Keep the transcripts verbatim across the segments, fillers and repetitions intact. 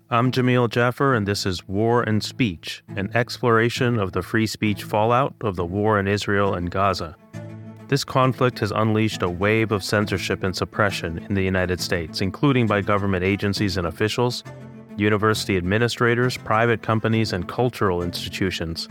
I'm Jamil Jaffer, and this is War and Speech, an exploration of the free speech fallout of the war in Israel and Gaza. This conflict has unleashed a wave of censorship and suppression in the United States, including by government agencies and officials, university administrators, private companies, and cultural institutions.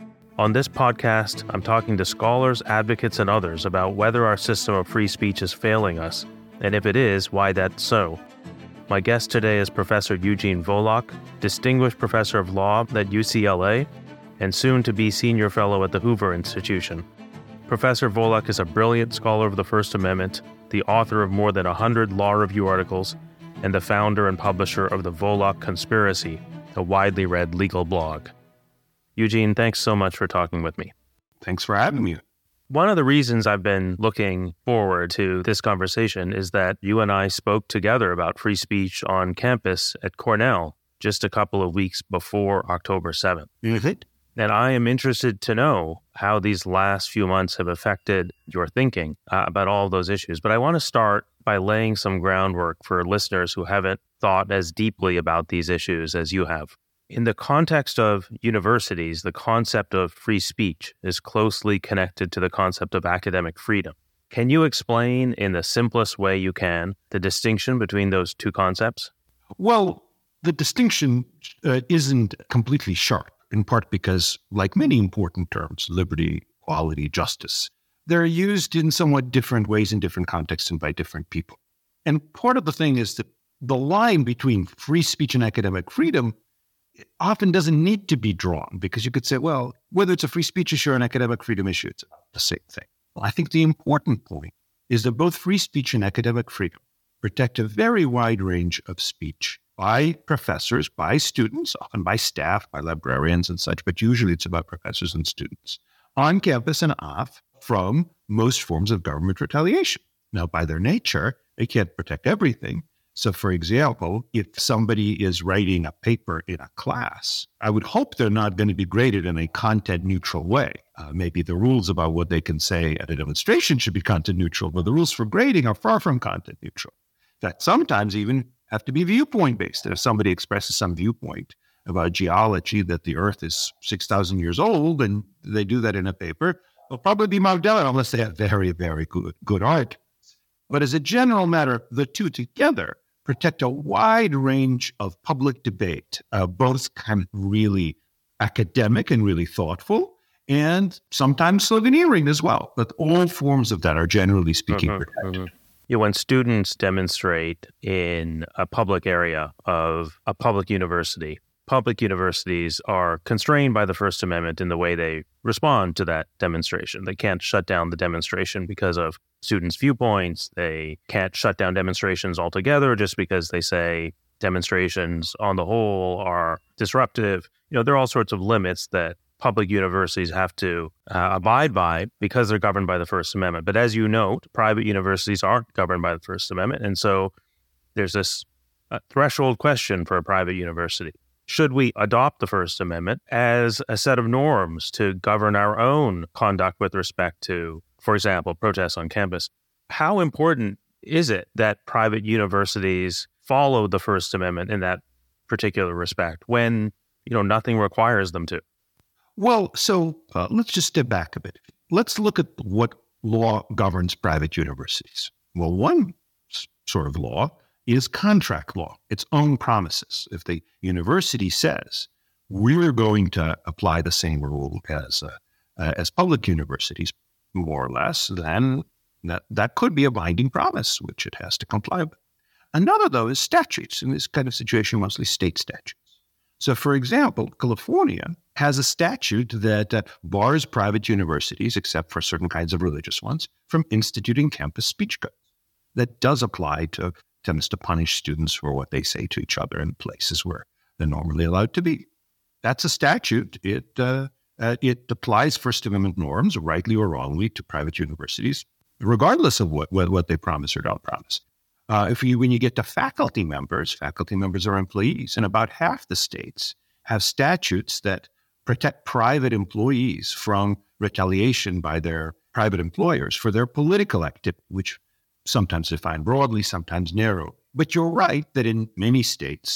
On this podcast, I'm talking to scholars, advocates, and others about whether our system of free speech is failing us, and if it is, why that's so. My guest today is Professor Eugene Volokh, Distinguished Professor of Law at U C L A, and soon to be Senior Fellow at the Hoover Institution. Professor Volokh is a brilliant scholar of the First Amendment, the author of more than one hundred law review articles, and the founder and publisher of the Volokh Conspiracy, a widely read legal blog. Eugene, thanks so much for talking with me. Thanks for having me. One of the reasons I've been looking forward to this conversation is that you and I spoke together about free speech on campus at Cornell just a couple of weeks before October seventh. Mm-hmm. And I am interested to know how these last few months have affected your thinking uh, about all of those issues. But I want to start by laying some groundwork for listeners who haven't thought as deeply about these issues as you have. In the context of universities, the concept of free speech is closely connected to the concept of academic freedom. Can you explain in the simplest way you can the distinction between those two concepts? Well, the distinction uh, isn't completely sharp, in part because, like many important terms, liberty, equality, justice, they're used in somewhat different ways in different contexts and by different people. And part of the thing is that the line between free speech and academic freedom often doesn't need to be drawn, because you could say, well, whether it's a free speech issue or an academic freedom issue, it's about the same thing. Well, I think the important point is that both free speech and academic freedom protect a very wide range of speech by professors, by students, often by staff, by librarians and such, but usually it's about professors and students, on campus and off, from most forms of government retaliation. Now, by their nature, they can't protect everything. So, for example, if somebody is writing a paper in a class, I would hope they're not going to be graded in a content-neutral way. Uh, maybe the rules about what they can say at a demonstration should be content-neutral, but the rules for grading are far from content-neutral. In fact, sometimes even have to be viewpoint-based. And if somebody expresses some viewpoint about geology, that the Earth is six thousand years old, and they do that in a paper, they'll probably be marked down unless they have very, very good, good art. But as a general matter, the two together protect a wide range of public debate, uh, both kind of really academic and really thoughtful, and sometimes sloganeering as well. But all forms of that are, generally speaking, Mm-hmm, protected. mm-hmm. Yeah, when students demonstrate in a public area of a public university, public universities are constrained by the First Amendment in the way they respond to that demonstration. They can't shut down the demonstration because of students' viewpoints. They can't shut down demonstrations altogether just because they say demonstrations on the whole are disruptive. You know, there are all sorts of limits that public universities have to uh, abide by because they're governed by the First Amendment. But as you note, private universities aren't governed by the First Amendment. And so there's this uh, threshold question for a private university. Should we adopt the First Amendment as a set of norms to govern our own conduct with respect to, for example, protests on campus? How important is it that private universities follow the First Amendment in that particular respect when, you know, nothing requires them to? Well, so uh, let's just step back a bit. Let's look at what law governs private universities. Well, one s- sort of law is contract law, its own promises. If the university says, we're going to apply the same rule as uh, uh, as public universities, more or less, then that, that could be a binding promise, which it has to comply with. Another, though, is statutes. In this kind of situation, mostly state statutes. So, for example, California has a statute that uh, bars private universities, except for certain kinds of religious ones, from instituting campus speech codes. That does apply to, tends to punish students for what they say to each other in places where they're normally allowed to be. That's a statute. It uh, uh, it applies First Amendment norms, rightly or wrongly, to private universities, regardless of what, what, what they promise or don't promise. Uh, if you, when you get to faculty members, faculty members are employees, and about half the states have statutes that protect private employees from retaliation by their private employers for their political activity, which sometimes defined broadly, sometimes narrow. But you're right that in many states,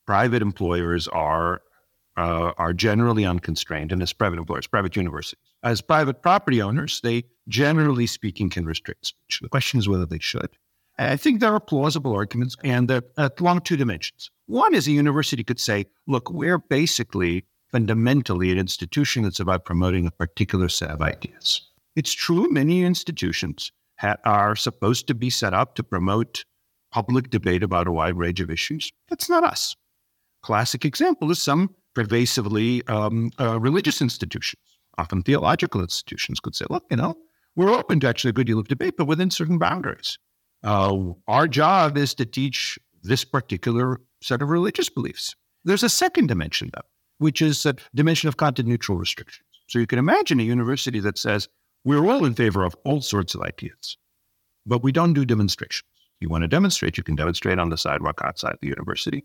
private employers are uh, are generally unconstrained, and as private employers, private universities, as private property owners, they generally speaking can restrict speech. The question is whether they should. I think there are plausible arguments, and they're along two dimensions. One is a university could say, look, we're basically fundamentally an institution that's about promoting a particular set of ideas. It's true, many institutions ha- are supposed to be set up to promote public debate about a wide range of issues. That's not us. Classic example is some pervasively um, uh, religious institutions, often theological institutions, could say, look, you know, we're open to actually a good deal of debate, but within certain boundaries. Uh, our job is to teach this particular set of religious beliefs. There's a second dimension, though, which is a dimension of content-neutral restrictions. So you can imagine a university that says, we're all in favor of all sorts of ideas, but we don't do demonstrations. You want to demonstrate, you can demonstrate on the sidewalk outside the university.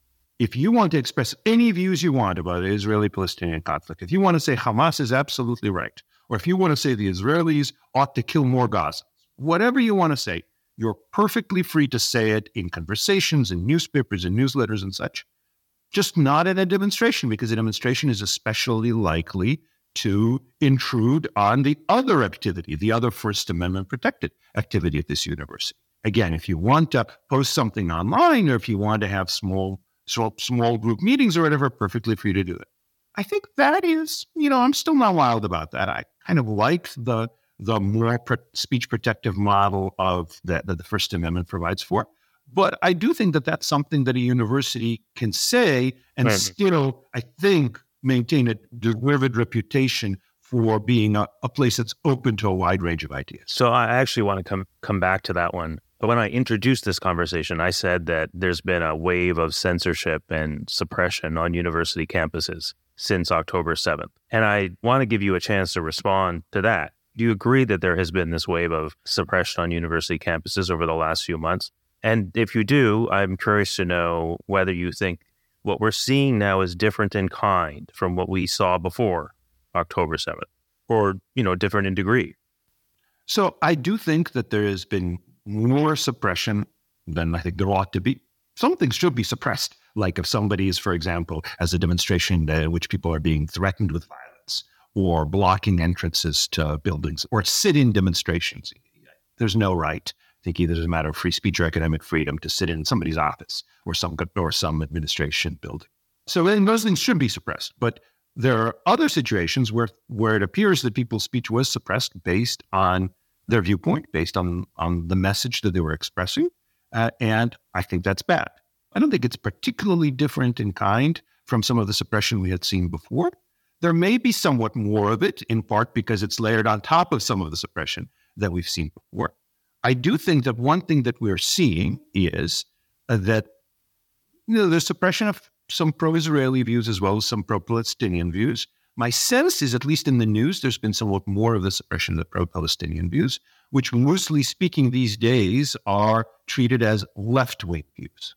If you want to express any views you want about the Israeli-Palestinian conflict, if you want to say Hamas is absolutely right, or if you want to say the Israelis ought to kill more Gazans, whatever you want to say, you're perfectly free to say it in conversations, in newspapers, in newsletters and such, just not in a demonstration, because a demonstration is especially likely to intrude on the other activity, the other First Amendment protected activity at this university. Again, if you want to post something online, or if you want to have small small, small group meetings or whatever, perfectly free to do it. I think that is, you know, I'm still not wild about that. I kind of like the the more pro- speech protective model of that, that the First Amendment provides for. But I do think that that's something that a university can say and right. still, I think, maintain a deserved reputation for being a, a place that's open to a wide range of ideas. So I actually want to come come back to that one. But when I introduced this conversation, I said that there's been a wave of censorship and suppression on university campuses since October seventh. And I want to give you a chance to respond to that. Do you agree that there has been this wave of suppression on university campuses over the last few months? And if you do, I'm curious to know whether you think what we're seeing now is different in kind from what we saw before October seventh, or, you know, different in degree. So I do think that there has been more suppression than I think there ought to be. Some things should be suppressed, like if somebody is, for example, has a demonstration in which people are being threatened with violence or blocking entrances to buildings or sit-in demonstrations. There's no right, I think, either as a matter of free speech or academic freedom to sit in somebody's office or some or some administration building. So I think those things should be suppressed. But there are other situations where, where it appears that people's speech was suppressed based on their viewpoint, based on, on the message that they were expressing. Uh, and I think that's bad. I don't think it's particularly different in kind from some of the suppression we had seen before. There may be somewhat more of it, in part because it's layered on top of some of the suppression that we've seen before. I do think that one thing that we're seeing is uh, that you know, there's suppression of some pro-Israeli views as well as some pro-Palestinian views. My sense is, at least in the news, there's been somewhat more of the suppression of the pro-Palestinian views, which loosely speaking these days are treated as left-wing views.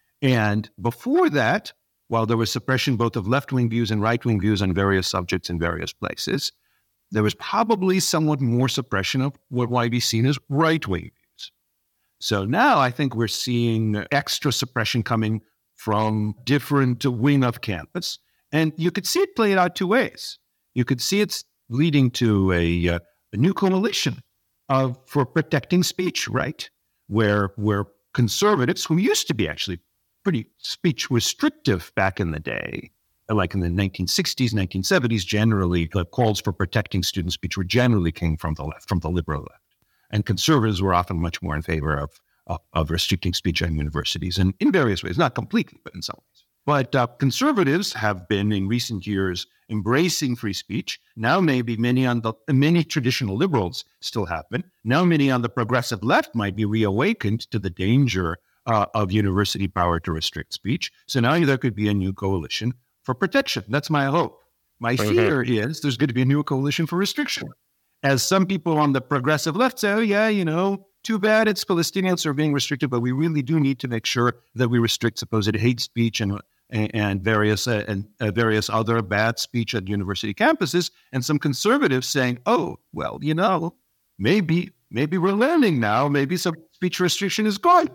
And before that, while there was suppression both of left-wing views and right-wing views on various subjects in various places, there was probably somewhat more suppression of what might be seen as right-wing views. So now I think we're seeing extra suppression coming from different wing of campus. And you could see it played out two ways. You could see it's leading to a, uh, a new coalition of, for protecting speech, right? Where, where conservatives, who used to be actually pretty speech restrictive back in the day, like in the nineteen sixties, nineteen seventies, generally the calls for protecting student speech were generally came from the left, from the liberal left. And conservatives were often much more in favor of, of, of restricting speech on universities, and in various ways, not completely, but in some ways. But uh, conservatives have been in recent years embracing free speech. Now maybe many on the many traditional liberals still have been. Now many on the progressive left might be reawakened to the danger uh, of university power to restrict speech. So now there could be a new coalition for protection. That's my hope. My fear mm-hmm. is there's going to be a new coalition for restriction. As some people on the progressive left say, oh yeah, you know, too bad it's Palestinians who are being restricted, but we really do need to make sure that we restrict supposed hate speech and and various uh, and uh, various other bad speech at university campuses, and some conservatives saying, "Oh, well, you know, maybe maybe we're learning now. Maybe some speech restriction is good."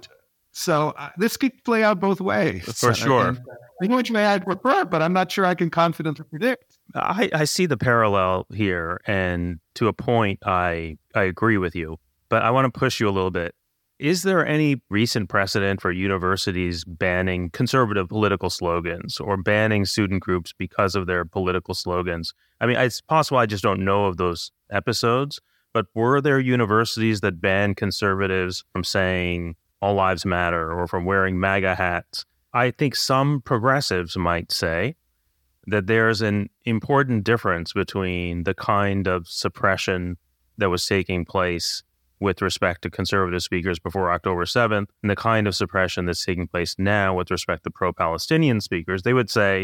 So uh, this could play out both ways. For sure. And, uh, I know which way I'd prefer, but I'm not sure I can confidently predict. I, I see the parallel here, and to a point, I I agree with you. But I want to push you a little bit. Is there any recent precedent for universities banning conservative political slogans or banning student groups because of their political slogans? I mean, it's possible I just don't know of those episodes, but were there universities that banned conservatives from saying all lives matter or from wearing MAGA hats? I think some progressives might say that there's an important difference between the kind of suppression that was taking place with respect to conservative speakers before October seventh and the kind of suppression that's taking place now with respect to pro-Palestinian speakers. They would say,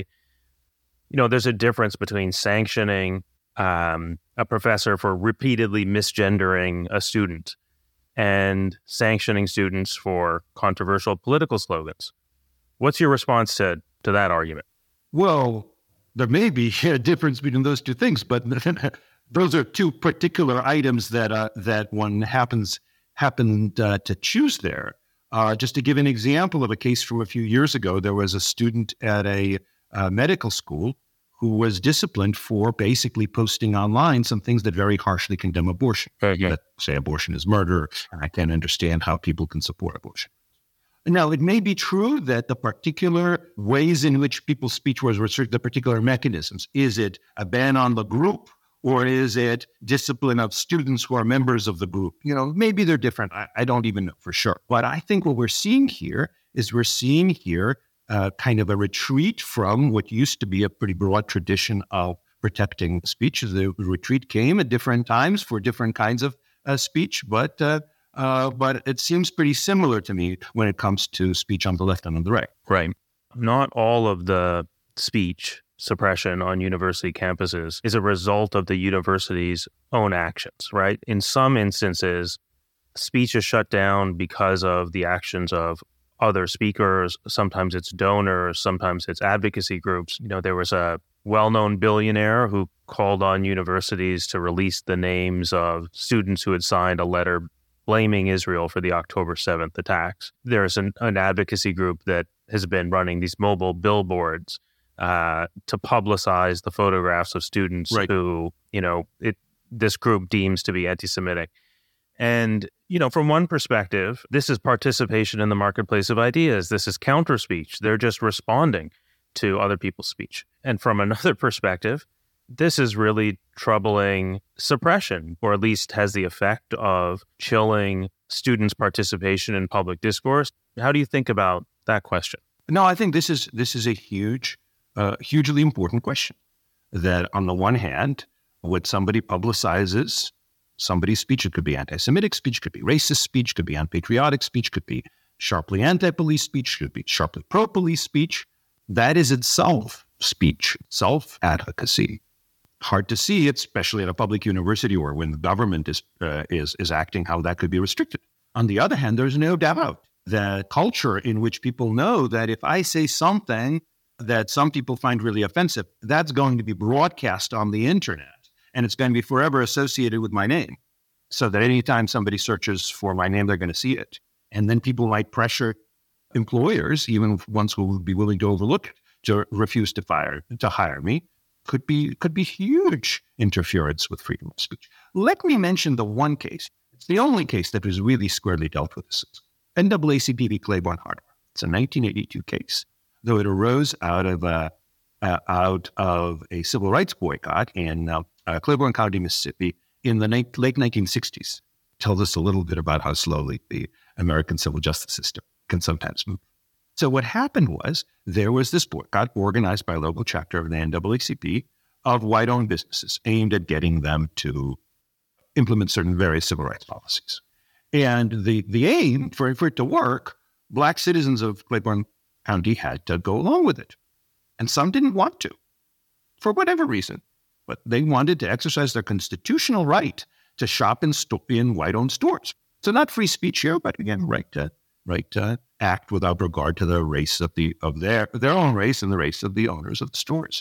you know, there's a difference between sanctioning um, a professor for repeatedly misgendering a student and sanctioning students for controversial political slogans. What's your response to, to that argument? Well, there may be a difference between those two things, but those are two particular items that uh, that one happens happened uh, to choose there. Uh, just to give an example of a case from a few years ago, there was a student at a uh, medical school who was disciplined for basically posting online some things that very harshly condemn abortion. Okay. That say abortion is murder, and I can't understand how people can support abortion. Now, it may be true that the particular ways in which people's speech was restricted, the particular mechanisms, is it a ban on the group? Or is it discipline of students who are members of the group? You know, maybe they're different. I, I don't even know for sure. But I think what we're seeing here is we're seeing here uh, kind of a retreat from what used to be a pretty broad tradition of protecting speech. The retreat came at different times for different kinds of uh, speech, but uh, uh, but it seems pretty similar to me when it comes to speech on the left and on the right. Right. Not all of the speech suppression on university campuses is a result of the university's own actions, right? In some instances, speech is shut down because of the actions of other speakers. Sometimes it's donors, sometimes it's advocacy groups. You know, there was a well-known billionaire who called on universities to release the names of students who had signed a letter blaming Israel for the October seventh attacks. There's an, an advocacy group that has been running these mobile billboards Uh, to publicize the photographs of students right. who, you know, it this group deems to be anti-Semitic. And, you know, from one perspective, this is participation in the marketplace of ideas. This is counter speech. They're just responding to other people's speech. And from another perspective, this is really troubling suppression, or at least has the effect of chilling students' participation in public discourse. How do you think about that question? No, I think this is this is a huge A hugely important question. That on the one hand, when somebody publicizes somebody's speech, it could be anti-Semitic speech, could be racist speech, could be unpatriotic speech, could be sharply anti-police speech, could be sharply pro-police speech. That is itself speech, self-advocacy. Hard to see, especially at a public university or when the government is uh, is is acting, how that could be restricted. On the other hand, there's no doubt that culture in which people know that if I say something that some people find really offensive, that's going to be broadcast on the internet, and it's going to be forever associated with my name. So that anytime somebody searches for my name, they're going to see it. And then people might pressure employers, even ones who would be willing to overlook it, to refuse to fire, to hire me. Could be could be huge interference with freedom of speech. Let me mention the one case. It's the only case that was really squarely dealt with this. N double A C P v. Claiborne Hardware. It's a nineteen eighty-two case. Though it arose out of a, uh, out of a civil rights boycott in uh, uh, Claiborne County, Mississippi, in the ni- late nineteen sixties. Tells us a little bit about how slowly the American civil justice system can sometimes move. So what happened was there was this boycott organized by a local chapter of the N double A C P of white-owned businesses aimed at getting them to implement certain various civil rights policies. And the, the aim, for, for it to work, Black citizens of Claiborne County had to go along with it. And some didn't want to, for whatever reason. But they wanted to exercise their constitutional right to shop in, sto- in white-owned stores. So not free speech here, but again, right to, right to act without regard to the race of the of their their own race and the race of the owners of the stores.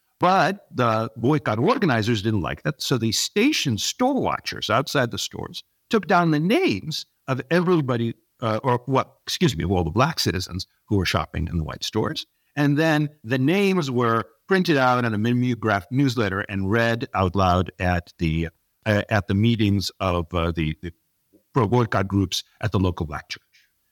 But the boycott organizers didn't like that, so they stationed store watchers outside the stores, took down the names of everybody uh, or what, excuse me, of all the black citizens who were shopping in the white stores. And then the names were printed out in a mimeographed newsletter and read out loud at the uh, at the meetings of uh, the, the pro-boycott groups at the local black church.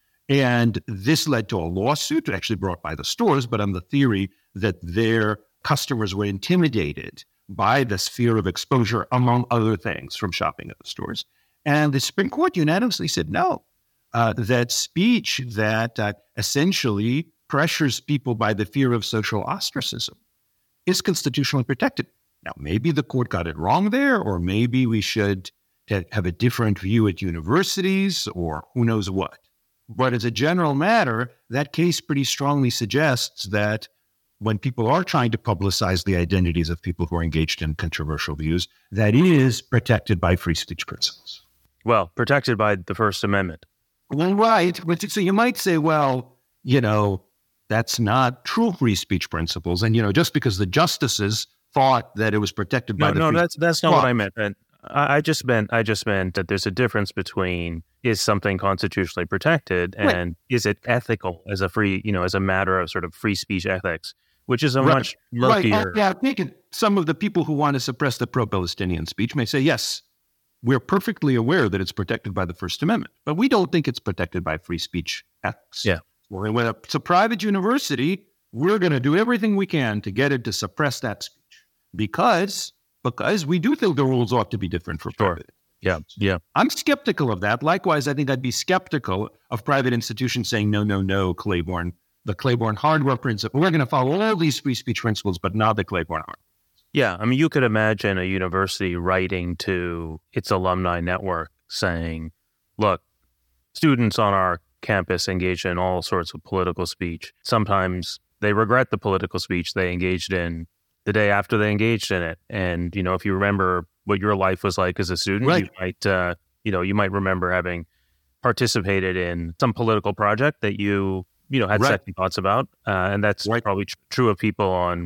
And this led to a lawsuit actually brought by the stores, but on the theory that their customers were intimidated by this fear of exposure, among other things, from shopping at the stores. And the Supreme Court unanimously said no, uh, that speech that uh, essentially pressures people by the fear of social ostracism is constitutionally protected. Now, maybe the court got it wrong there, or maybe we should have a different view at universities, or who knows what. But as a general matter, that case pretty strongly suggests that when people are trying to publicize the identities of people who are engaged in controversial views, that is protected by free speech principles. Well, protected by the First Amendment. Well, right. So you might say, well, you know, that's not true free speech principles. And, you know, just because the justices thought that it was protected no, by the no, free that's that's not law. what I meant. And I I just meant I just meant that there's a difference between is something constitutionally protected and Right. is it ethical as a free, you know, as a matter of sort of free speech ethics, which is a Right. much Right. murkier. Oh, yeah, I think some of the people who want to suppress the pro-Palestinian speech may say, yes, we're perfectly aware that it's protected by the First Amendment, but we don't think it's protected by free speech ethics. Yeah. Well, when it's a private university, we're going to do everything we can to get it to suppress that speech because, because we do think the rules ought to be different for Sure. private. Yeah, yeah. I'm skeptical of that. Likewise, I think I'd be skeptical of private institutions saying, no, no, no, Claiborne, the Claiborne hardware principle. We're going to follow all these free speech principles, but not the Claiborne hardware. Yeah, I mean, you could imagine a university writing to its alumni network saying, look, students on our campus engage in all sorts of political speech. Sometimes they regret the political speech they engaged in the day after they engaged in it. And, you know, if you remember what your life was like as a student, Right. you might, uh, you know, you might remember having participated in some political project that you, you know, had Right. second thoughts about. Uh, and that's Right. probably tr- true of people on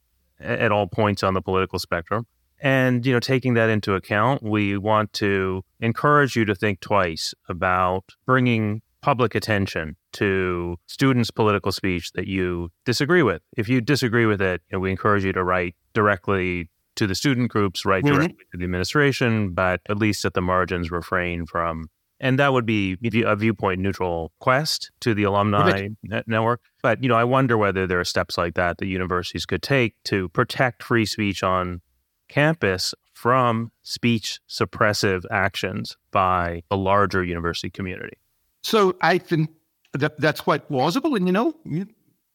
at all points on the political spectrum. And, you know, taking that into account, we want to encourage you to think twice about bringing public attention to students' political speech that you disagree with. If you disagree with it, you know, we encourage you to write directly to the student groups, write Mhm. directly to the administration, but at least at the margins refrain from. And that would be a viewpoint neutral quest to the alumni Right. net- network. But, you know, I wonder whether there are steps like that that universities could take to protect free speech on campus from speech suppressive actions by the larger university community. So I think that that's quite plausible. And, you know, you-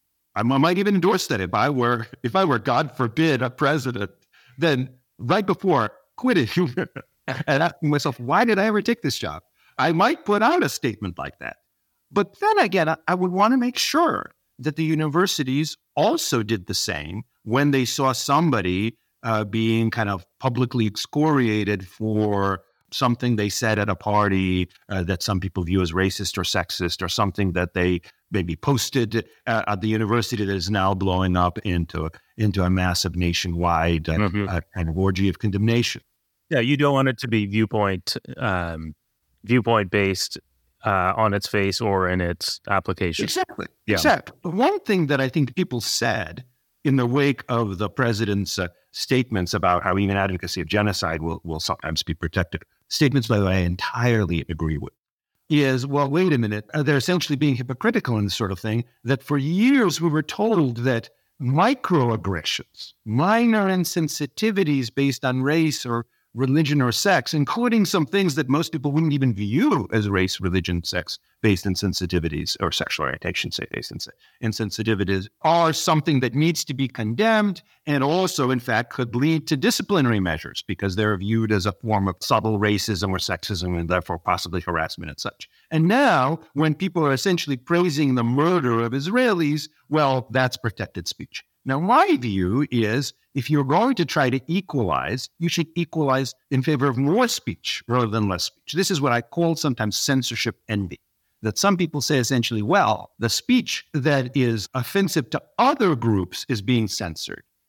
I might even endorse that if I were, if I were, God forbid, a president, then right before quitting and asking myself, why did I ever take this job? I might put out a statement like that. But then again, I, I would want to make sure that the universities also did the same when they saw somebody uh, being kind of publicly excoriated for something they said at a party uh, that some people view as racist or sexist, or something that they maybe posted uh, at the university that is now blowing up into, into a massive nationwide uh, Mhm. uh, kind of orgy of condemnation. Yeah, you don't want it to be viewpoint um, viewpoint based uh, on its face or in its application. Exactly. Yeah. Exactly. One thing that I think people said in the wake of the president's uh, statements about how even advocacy of genocide will, will sometimes be protected, statements, by the way, I entirely agree with, is, well, wait a minute, uh, they're essentially being hypocritical in this sort of thing, that for years we were told that microaggressions, minor insensitivities based on race or religion or sex, including some things that most people wouldn't even view as race, religion, sex-based insensitivities or sexual orientation, say, based ins- insensitivities, are something that needs to be condemned and also, in fact, could lead to disciplinary measures because they're viewed as a form of subtle racism or sexism and therefore possibly harassment and such. And now, when people are essentially praising the murder of Israelis, well, that's protected speech. Now, my view is if you're going to try to equalize, you should equalize in favor of more speech rather than less speech. This is what I call sometimes censorship envy. That some people say essentially, well, the speech that is offensive to other groups is being censored.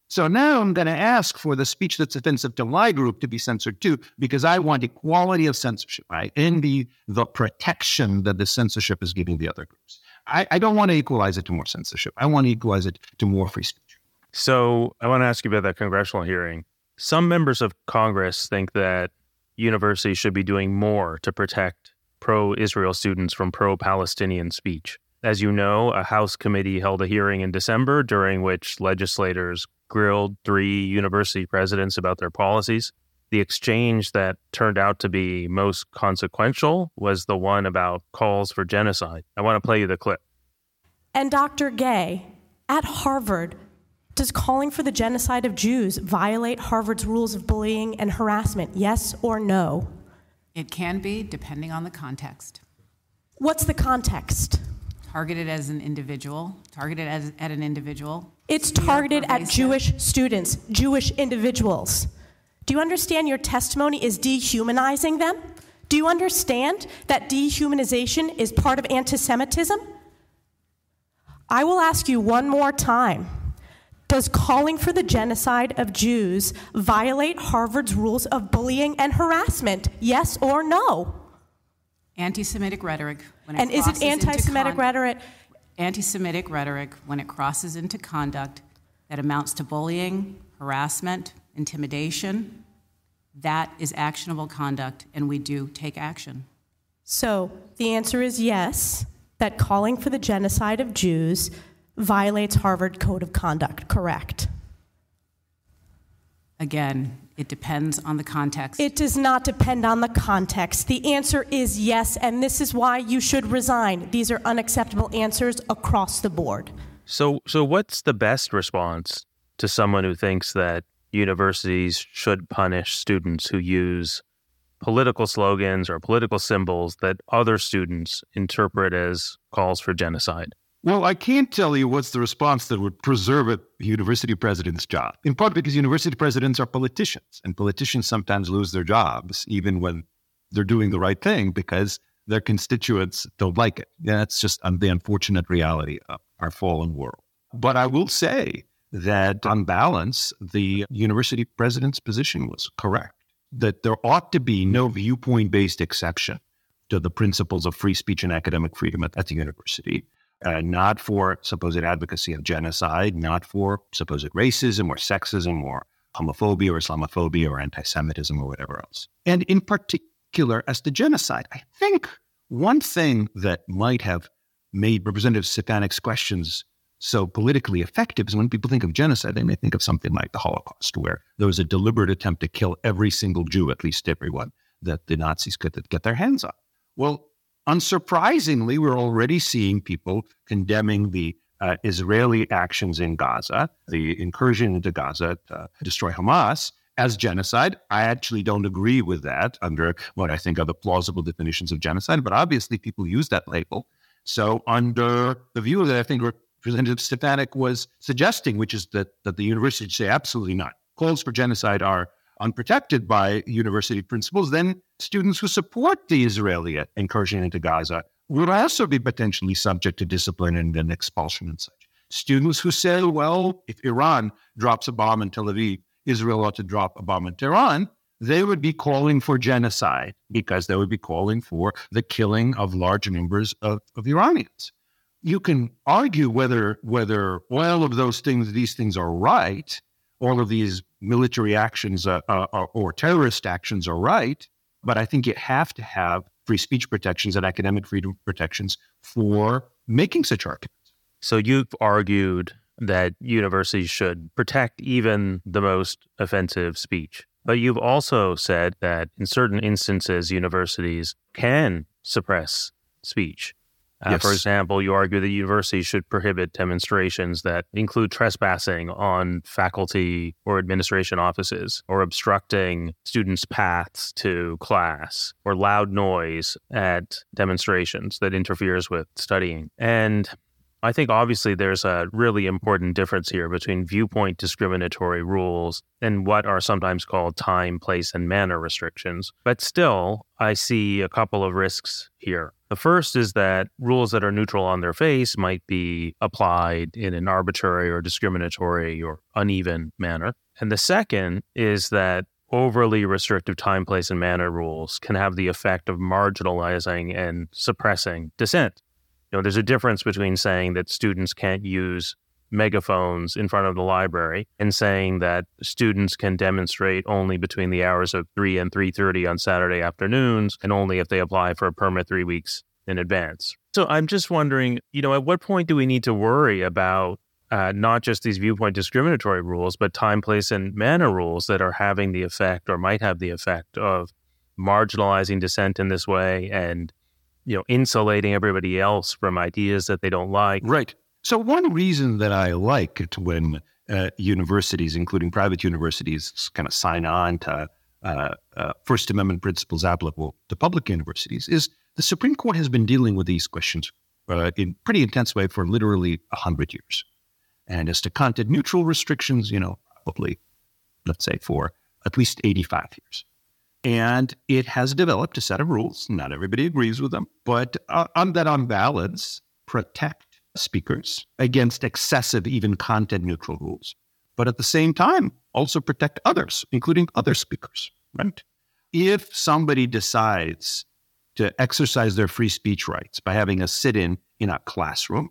So now I'm going to ask for the speech that's offensive to my group to be censored too, because I want equality of censorship, right? And the, the protection that the censorship is giving the other groups. I, I don't want to equalize it to more censorship. I want to equalize it to more free speech. So I want to ask you about that congressional hearing. Some members of Congress think that universities should be doing more to protect pro-Israel students from pro-Palestinian speech. As you know, a House committee held a hearing in December during which legislators grilled three university presidents about their policies. The exchange that turned out to be most consequential was the one about calls for genocide. I want to play you the clip. And Doctor Gay, at Harvard, does calling for the genocide of Jews violate Harvard's rules of bullying and harassment, yes or no? It can be, depending on the context. What's the context? Targeted as an individual, targeted as, at an individual. It's targeted at Jewish students, Jewish individuals. Do you understand your testimony is dehumanizing them? Do you understand that dehumanization is part of anti-Semitism? I will ask you one more time. Does calling for the genocide of Jews violate Harvard's rules of bullying and harassment, yes or no? Anti-Semitic rhetoric. When it and is it anti-Semitic con- rhetoric? Anti-Semitic rhetoric when it crosses into conduct that amounts to bullying, harassment, intimidation, that is actionable conduct, and we do take action. So the answer is yes, that calling for the genocide of Jews violates Harvard Code of Conduct, correct? Again, it depends on the context. It does not depend on the context. The answer is yes, and this is why you should resign. These are unacceptable answers across the board. So, so what's the best response to someone who thinks that universities should punish students who use political slogans or political symbols that other students interpret as calls for genocide? Well, I can't tell you what's the response that would preserve a university president's job, in part because university presidents are politicians, and politicians sometimes lose their jobs even when they're doing the right thing because their constituents don't like it. That's just the unfortunate reality of our fallen world. But I will say that on balance, the university president's position was correct, that there ought to be no viewpoint-based exception to the principles of free speech and academic freedom at, at the university. Uh, not for supposed advocacy of genocide, not for supposed racism or sexism or homophobia or Islamophobia or anti-Semitism or whatever else. And in particular, as to genocide, I think one thing that might have made Representative Stefanik's questions so politically effective is when people think of genocide, they may think of something like the Holocaust, where there was a deliberate attempt to kill every single Jew, at least everyone that the Nazis could get their hands on. Well, unsurprisingly, we're already seeing people condemning the uh, Israeli actions in Gaza, the incursion into Gaza to uh, destroy Hamas, as genocide. I actually don't agree with that under what I think are the plausible definitions of genocide, but obviously people use that label. So under the view that I think Representative Stefanik was suggesting, which is that, that the university should say absolutely not. Calls for genocide are unprotected by university principles, then students who support the Israeli incursion into Gaza would also be potentially subject to discipline and, and expulsion and such. Students who say, well, if Iran drops a bomb in Tel Aviv, Israel ought to drop a bomb in Tehran, they would be calling for genocide because they would be calling for the killing of large numbers of, of Iranians. You can argue whether whether all of those things, these things are right, all of these military actions uh, uh, or terrorist actions are right, but I think you have to have free speech protections and academic freedom protections for making such arguments. So you've argued that universities should protect even the most offensive speech, but you've also said that in certain instances, universities can suppress speech. Uh, yes. For example, you argue that universities should prohibit demonstrations that include trespassing on faculty or administration offices, or obstructing students' paths to class, or loud noise at demonstrations that interferes with studying. And I think obviously there's a really important difference here between viewpoint discriminatory rules and what are sometimes called time, place, and manner restrictions. But still, I see a couple of risks here. The first is that rules that are neutral on their face might be applied in an arbitrary or discriminatory or uneven manner. And the second is that overly restrictive time, place, and manner rules can have the effect of marginalizing and suppressing dissent. You know, there's a difference between saying that students can't use megaphones in front of the library and saying that students can demonstrate only between the hours of three and three thirty on Saturday afternoons and only if they apply for a permit three weeks in advance. So I'm just wondering, you know, at what point do we need to worry about uh, not just these viewpoint discriminatory rules, but time, place, and manner rules that are having the effect or might have the effect of marginalizing dissent in this way and, you know, insulating everybody else from ideas that they don't like? Right. So one reason that I like it when uh, universities, including private universities, kind of sign on to uh, uh, First Amendment principles applicable to public universities is the Supreme Court has been dealing with these questions uh, in pretty intense way for literally one hundred years. And as to content-neutral restrictions, you know, probably, let's say, for at least eighty-five years. And it has developed a set of rules. Not everybody agrees with them, but uh, on that on balance, protect speakers against excessive, even content-neutral rules, but at the same time, also protect others, including other speakers, right? If somebody decides to exercise their free speech rights by having a sit-in in a classroom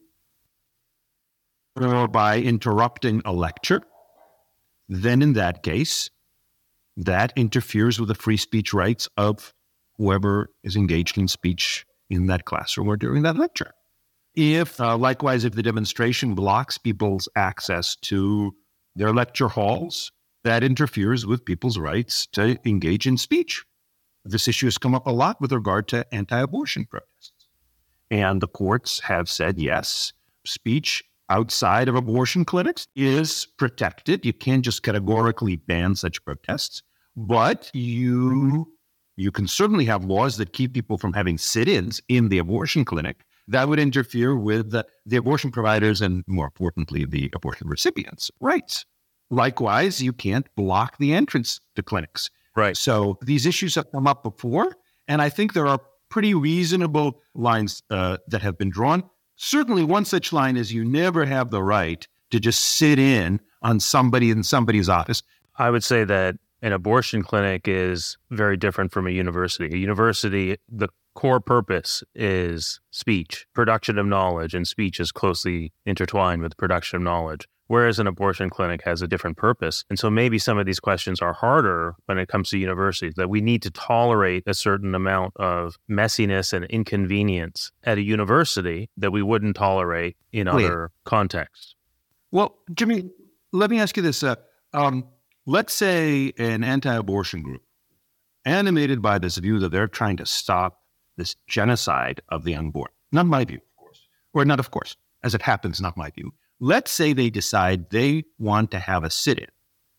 or by interrupting a lecture, then in that case, that interferes with the free speech rights of whoever is engaged in speech in that classroom or during that lecture. If, uh, likewise, if the demonstration blocks people's access to their lecture halls, that interferes with people's rights to engage in speech. This issue has come up a lot with regard to anti-abortion protests. And the courts have said, yes, speech outside of abortion clinics is protected. You can't just categorically ban such protests, but you, you can certainly have laws that keep people from having sit-ins in the abortion clinic. That would interfere with the, the abortion providers and, more importantly, the abortion recipients' rights. Likewise, you can't block the entrance to clinics. Right. So these issues have come up before, and I think there are pretty reasonable lines uh, that have been drawn. Certainly one such line is you never have the right to just sit in on somebody in somebody's office. I would say that an abortion clinic is very different from a university. A university, the core purpose is speech, production of knowledge, and speech is closely intertwined with production of knowledge, whereas an abortion clinic has a different purpose. And so maybe some of these questions are harder when it comes to universities, that we need to tolerate a certain amount of messiness and inconvenience at a university that we wouldn't tolerate in Wait. other contexts. Well, Jimmy, let me ask you this. Uh, um, let's say an anti-abortion group, animated by this view that they're trying to stop this genocide of the unborn. Not my view, of course. Or not, of course. As it happens, not my view. Let's say they decide they want to have a sit-in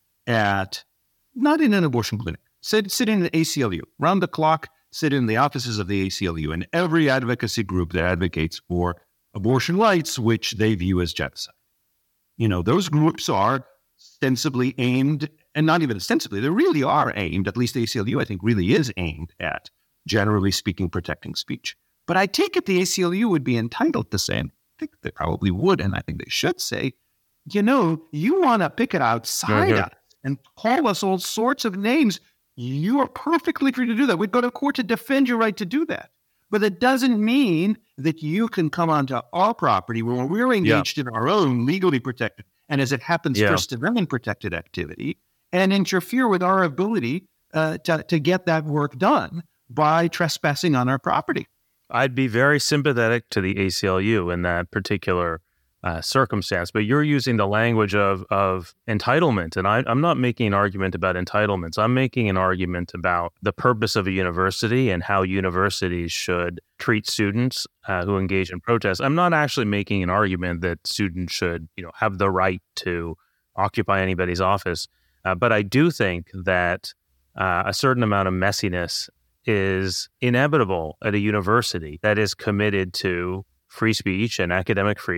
at, not in an abortion clinic, sit, sit in the A C L U, round the clock, sit in the offices of the A C L U and every advocacy group that advocates for abortion rights, which they view as genocide. You know, those groups are ostensibly aimed, and not even ostensibly, they really are aimed, at least the A C L U, I think, really is aimed at, generally speaking, protecting speech. But I take it the A C L U would be entitled to say, and I think they probably would, and I think they should say, you know, you want to pick it outside Mm-hmm. us and call us all sorts of names. You are perfectly free to do that. We'd go to court to defend your right to do that. But it doesn't mean that you can come onto our property where we're engaged yeah. in our own legally protected, and as it happens, yeah. First Amendment protected activity, and interfere with our ability uh, to, to get that work done by trespassing on our property. I'd be very sympathetic to the A C L U in that particular uh, circumstance, but you're using the language of of entitlement, and I, I'm not making an argument about entitlements. I'm making an argument about the purpose of a university and how universities should treat students uh, who engage in protests. I'm not actually making an argument that students should, you know, have the right to occupy anybody's office, uh, but I do think that uh, a certain amount of messiness is inevitable at a university that is committed to free speech and academic freedom.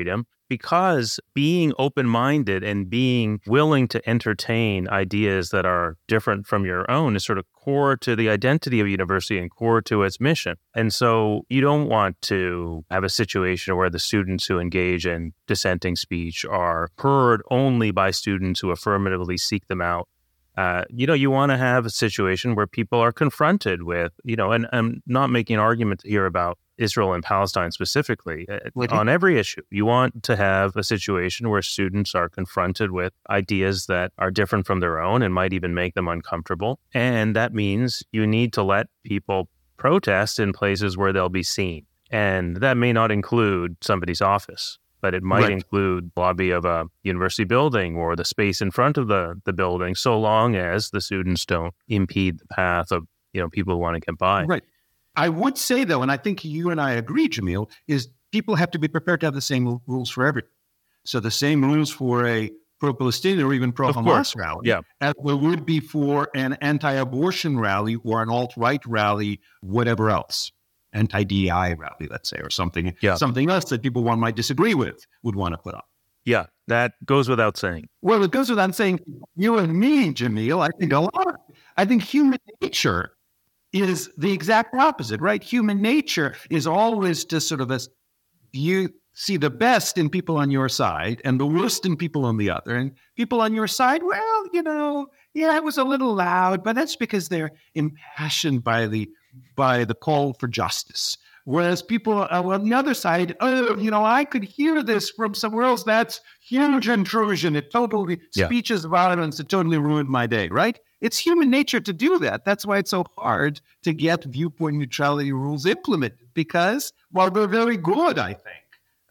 because being open-minded and being willing to entertain ideas that are different from your own is sort of core to the identity of a university and core to its mission. And so you don't want to have a situation where the students who engage in dissenting speech are heard only by students who affirmatively seek them out. Uh, you know, you want to have a situation where people are confronted with, you know, and I'm not making an argument here about Israel and Palestine specifically. Mm-hmm. On every issue, you want to have a situation where students are confronted with ideas that are different from their own and might even make them uncomfortable. And that means you need to let people protest in places where they'll be seen. And that may not include somebody's office, but it might right. include the lobby of a university building or the space in front of the, the building, so long as the students don't impede the path of, you know, people who want to get by. Right. I would say, though, and I think you and I agree, Jamil, is people have to be prepared to have the same rules for everything. So the same rules for a pro-Palestinian or even pro-Hamas rally yeah. as there would be for an anti-abortion rally or an alt-right rally, whatever else. Anti-D E I rally, let's say, or something, yeah. something else that people one might disagree with would want to put on. Yeah, that goes without saying. Well, it goes without saying, you and me, Jamil, I think a lot. I think human nature is the exact opposite, right? Human nature is always to sort of a, you see the best in people on your side and the worst in people on the other. And people on your side, well, you know, yeah, it was a little loud, but that's because they're impassioned by the by the call for justice. Whereas people on the other side, oh, you know, I could hear this from somewhere else. That's huge intrusion. It totally, yeah. speech is violence. It totally ruined my day, right? It's human nature to do that. That's why it's so hard to get viewpoint neutrality rules implemented, because while they're very good, I think,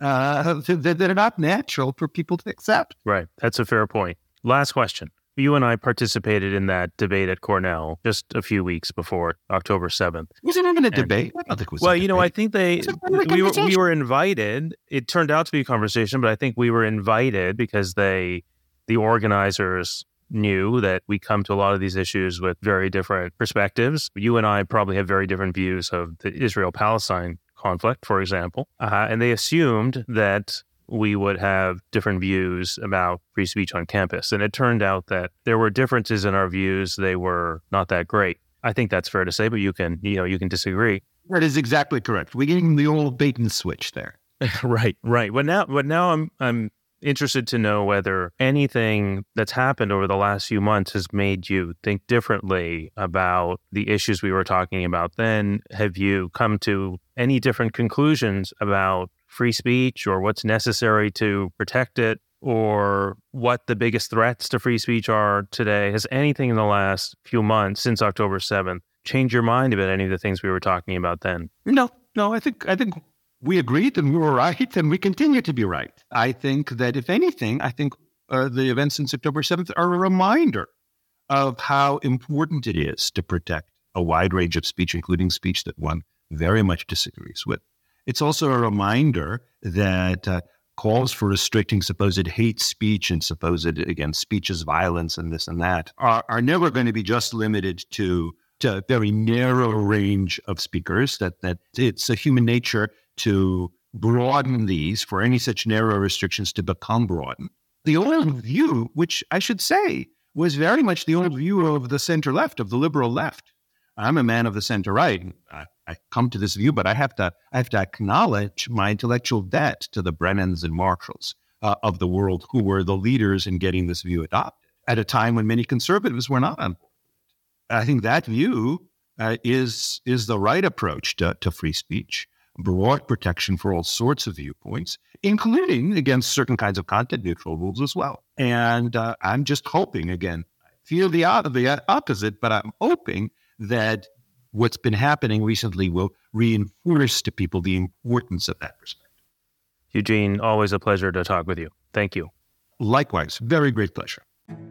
uh, they're not natural for people to accept. Right. That's a fair point. Last question. You and I participated in that debate at Cornell just a few weeks before October seventh. Was it even a debate? I don't think it was well, a you debate. know, I think they we were we were invited. It turned out to be a conversation, but I think we were invited because they, the organizers, knew that we come to a lot of these issues with very different perspectives. You and I probably have very different views of the Israel-Palestine conflict, for example, uh, and they assumed that we would have different views about free speech on campus. And it turned out that there were differences in our views. They were not that great. I think that's fair to say, but you can, you know, you can disagree. That is exactly correct. We're getting the old bait and switch there. right, right. But now, but now I'm, I'm interested to know whether anything that's happened over the last few months has made you think differently about the issues we were talking about then. Have you come to any different conclusions about free speech or what's necessary to protect it or what the biggest threats to free speech are today? Has anything in the last few months since October seventh changed your mind about any of the things we were talking about then? No, no, I think I think we agreed and we were right and we continue to be right. I think that if anything, I think uh, the events since October seventh are a reminder of how important it is to protect a wide range of speech, including speech that one very much disagrees with. It's also a reminder that uh, calls for restricting supposed hate speech and supposed, again, speech as violence and this and that are, are never going to be just limited to, to a very narrow range of speakers, that, that it's a human nature to broaden these, for any such narrow restrictions to become broadened. The old view, which I should say was very much the old view of the center left, of the liberal left. I'm a man of the center right. I, I come to this view, but I have to I have to acknowledge my intellectual debt to the Brennans and Marshalls uh, of the world, who were the leaders in getting this view adopted at a time when many conservatives were not on board. I think that view uh, is is the right approach to, to free speech, broad protection for all sorts of viewpoints, including against certain kinds of content neutral rules as well. And uh, I'm just hoping, again, I feel the, the opposite, but I'm hoping that what's been happening recently will reinforce to people the importance of that perspective. Eugene, always a pleasure to talk with you. Thank you. Likewise, very great pleasure.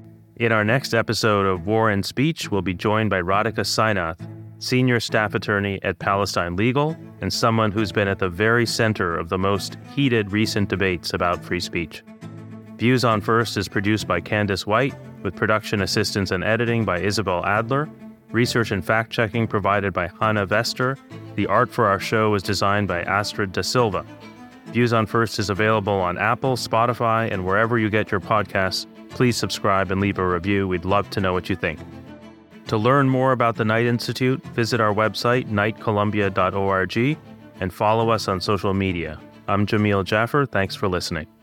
In our next episode of War and Speech, we'll be joined by Radhika Sainath, senior staff attorney at Palestine Legal, and someone who's been at the very center of the most heated recent debates about free speech. Views on First is produced by Candace White, with production assistance and editing by Isabel Adler. Research and fact-checking provided by Hannah Vester. The art for our show was designed by Astrid Da Silva. Views on First is available on Apple, Spotify, and wherever you get your podcasts. Please subscribe and leave a review. We'd love to know what you think. To learn more about the Knight Institute, visit our website, knight columbia dot org, and follow us on social media. I'm Jamil Jaffer. Thanks for listening.